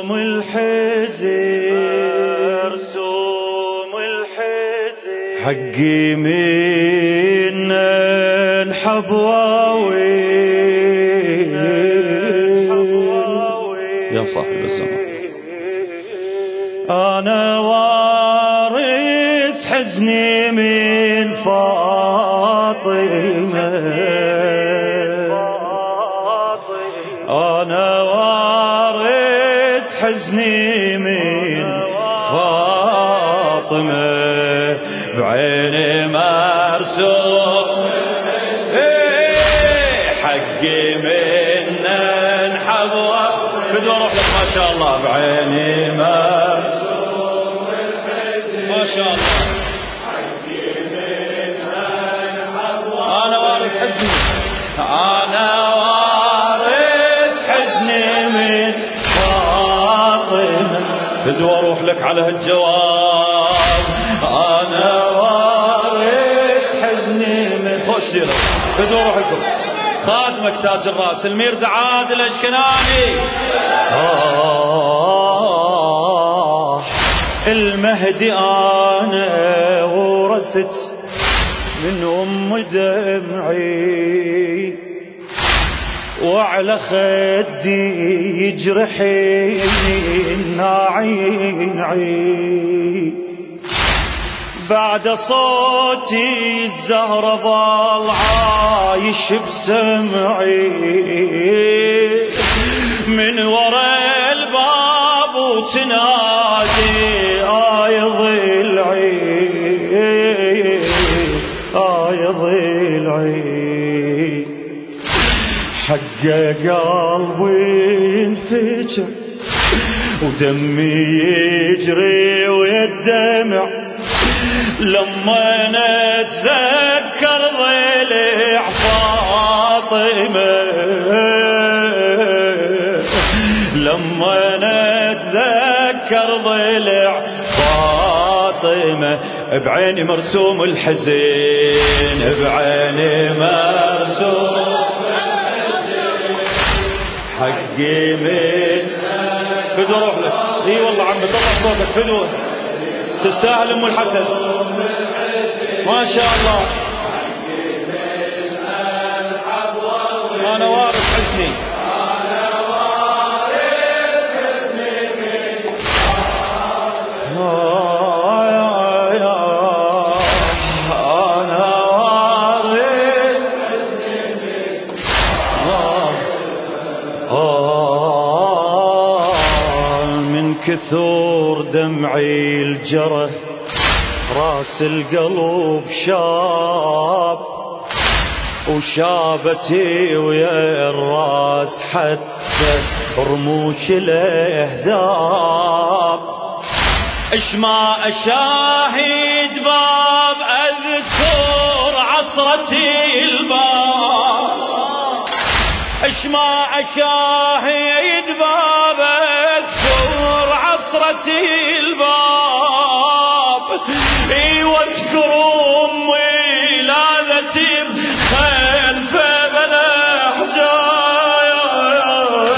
حقي من الحبواوي يا صاحب الزمان. أنا وارث حزني من فاطمة، أنا وارث حزني من فاطمة، بعيني مرسوم حقي من الحبوة بدو اروح لك ما شاء الله، بعيني مرسوم ما شاء الله، حقي من الحبوة انا وارث حزني، انا وارث حزني من فاطمة، بدو اروح لك على هالجواب، أنا وارث حزني من خوش ديرك بدو اروح لكم خاتمك تاج الراس الميرزا عادل الاشكناني. المهدي أنا ورثت من أم دمعي، وعلى خدي يجرحين عيني، بعد صوتي الزهرة ظل عايش بسمعي، من وراء الباب وتنادي يا ضلعي يا ضلعي، حق قلبي انفجر ودمي يجري ويدمع، لما نتذكر ضلع فاطمة، لما نتذكر ضلع فاطمة، بعيني مرسوم الحزين، بعيني مرسوم حقي من فدوة اروح لك. اي والله عم بطلع صوتك فدوة، تستاهل ام الحسن ما شاء الله. انا وارث حزني، كثور دمعي الجرح راس القلب شاب، وشابتي ويا الراس حتى رموش الاهداب، اش ما اشاهد باب اذكر عصرتي الباب، اش ما اشاهد باب اذكر عصرتي الباب، اي واذكر امي لاذتي خلف بالاحجار،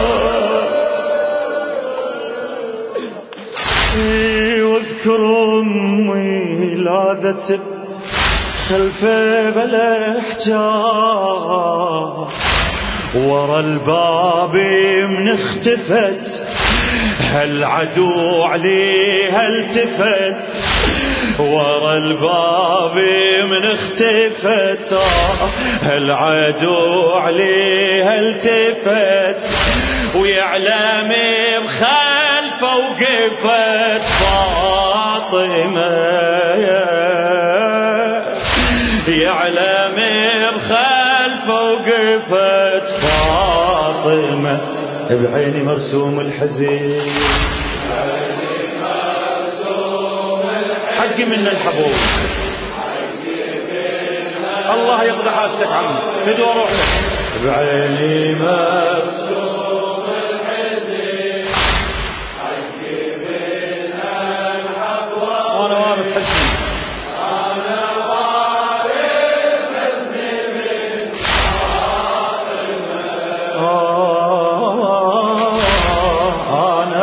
اي واذكر امي لاذتي خلف بالاحجار، ورا الباب من اختفت هالعدو عليها التفت، ورا الباب من اختفت هالعدو عليها التفت، ويعلم بخلفه وقفت فاطمة، يعلم بخلفه وقفت فاطمة، بعيني مرسوم الحزين، حقي من الحبوب، الله يقضي حاجتك عمي بدو اروح لك، بعيني مرسوم الحزين، حقي من الحبوب، وانا وارث حزني، أنا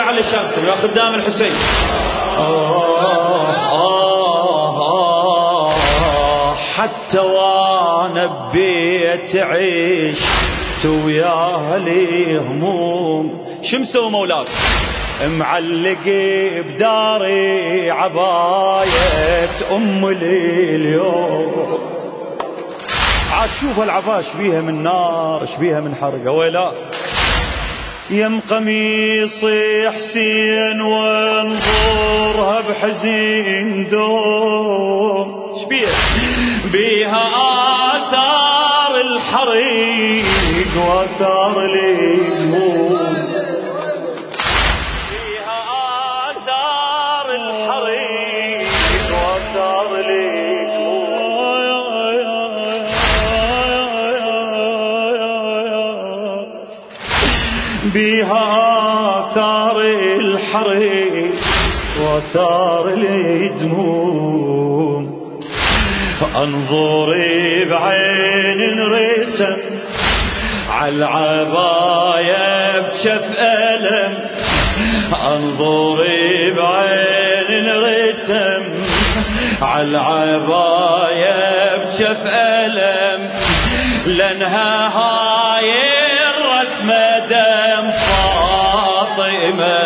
على شامكم يا خدام الحسين. حتى وانا ببيت عشت وياها لي هموم. شو مسوي مولاك؟ معلق بداري عباية ام لي اليوم. عاد شوف العباية شبيها من نار شبيها من حرقة ولا يم قميصي حسين وانظرها بحزين دوم. شبيها بيها آثار الحريق وآثار الهموم. بيها آثار الحريق وآثار الهموم. بيها آثار الحريق وآثار الدموم. انظري بعين رسم عالعباية بشف ألم. انظري بعين رسم عالعباية بشف ألم. لأنها هاي الرسمة دم فاطمة.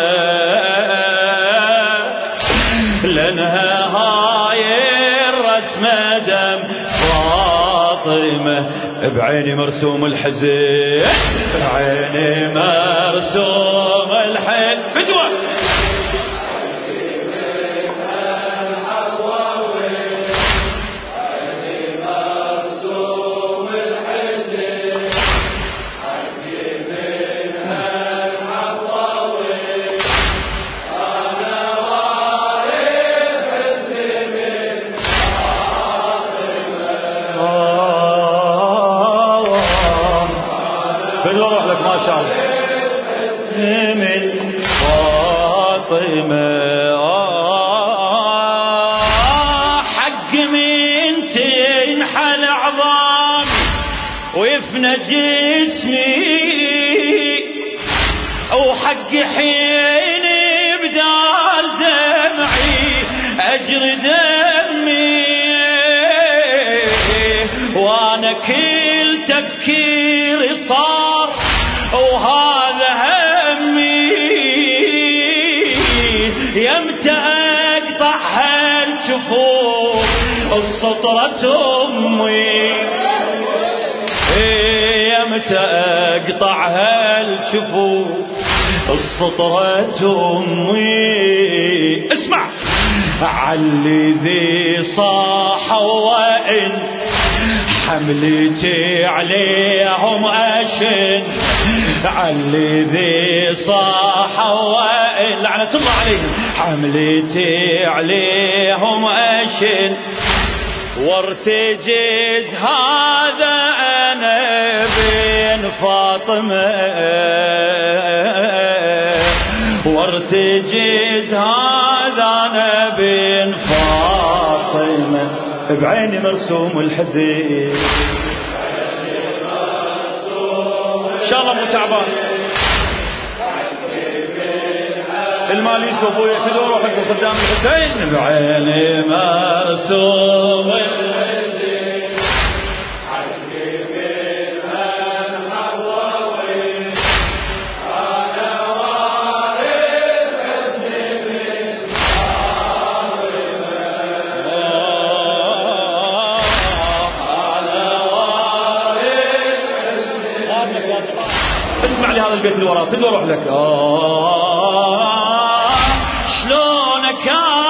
لأنها هاي الرسمة دم فاطمة. بعيني مرسوم الحزن بعيني مرسوم الحزن. فجوة روح لك ما شاء الله من فاطمة. حق من تنحل عظام ويفنى جسمي وحق حين بدال دمعي أجري دمي. وانا كل تفكيري صار وهذا همي. يمتى اقطع هالجفوف السطرة امي. يمتى اقطع هالجفوف السطرة امي. اسمع علي ذي صاح وإن حملتي عليهم أشن. علي ذي صاح وإن لعنة الله عليهم حملتي عليهم أشن. وارتجز هذا أنا بين فاطمة. وارتجز هذا أنا بين فاطمة. بعيني مرسوم الحزين. ان شاء الله مو تعبان. الماليس وابوي اعتدوا روحك قدام الحسين. بعيني مرسوم الحزين. اسمع لي هذا البيت اللي وراه تقدر اروح لك. شلونك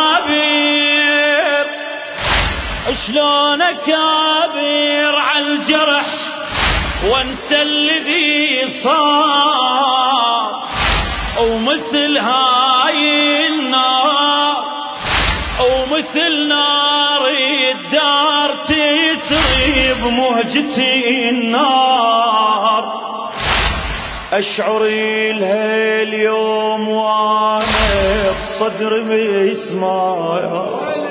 كابر شلونك كابر عالجرح وانسى الذي صار. ومثل هاي النار ومثل نار الدار تسري بمهجتي النار. أشعر لها اليوم وأنا بصدر مسمار.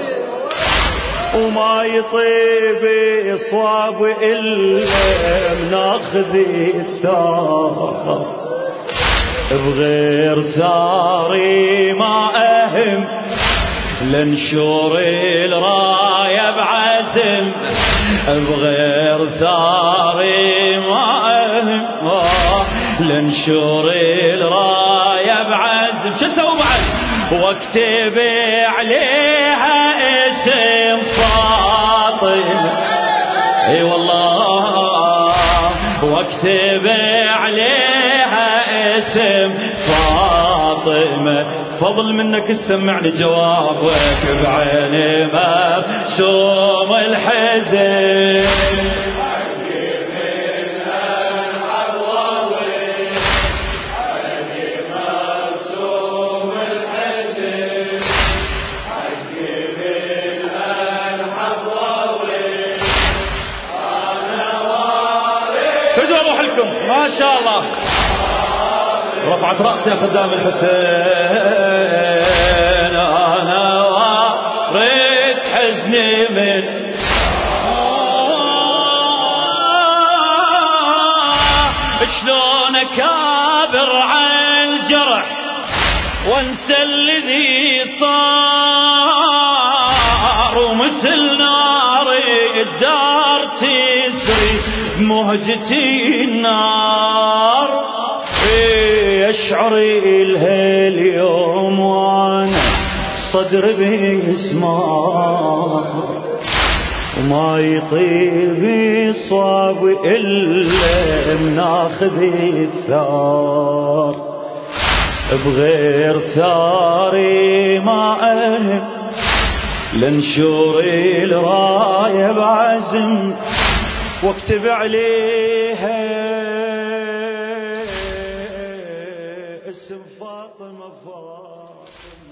وما يطيب إصواب إلا من أخذ الثار. بغير ثاري ما أهم لنشور الراية بعزم، بغير ثاري ما أهم لنشور الراية بعزم. شو اسوي بعد؟ واكتب عليها اسم فاطمة، اي والله، واكتب عليها اسم فاطمة. فضل منك تسمعني جوابك بعيني مبسوم الحزن. ما شاء الله رفعت رأسي قدام الحسين، أنا وارد حزني من شلون أكابر عن الجرح وانسى الذي صار، ومثل ناري الدار تسري بمهجتي النار. أشعر إلها اليوم وانا صدر بيسمار، وما يطيب صواب إلا مناخذ الثار. بغير ثاري ما أهم لنشور الراية بعزم، واكتب عليها اسم فاطمة.